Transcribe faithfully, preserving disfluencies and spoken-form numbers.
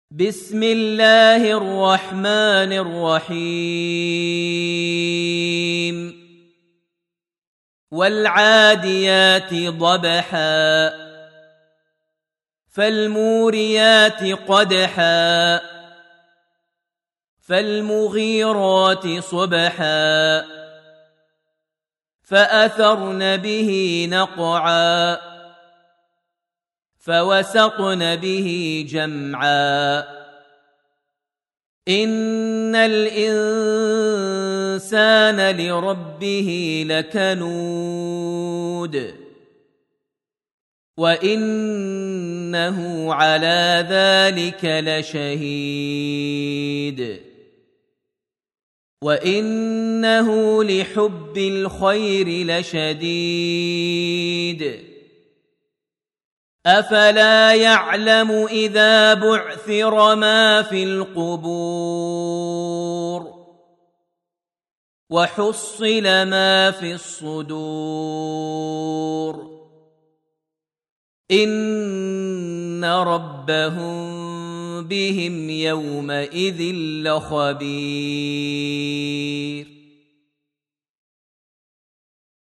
بسم الله الرحمن الرحيم والعاديات ضبحا فالموريات قدحا فالمغيرات صبحا فأثرن به نقعا فوسطن به جمعا إن الإنسان لربه لكنود وإنه على ذلك لشهيد وإنه لحب الخير لشديد أفلا يعلم إذا بعثر ما في القبور وحصل ما في الصدور إن ربهم بهم يومئذ لخبير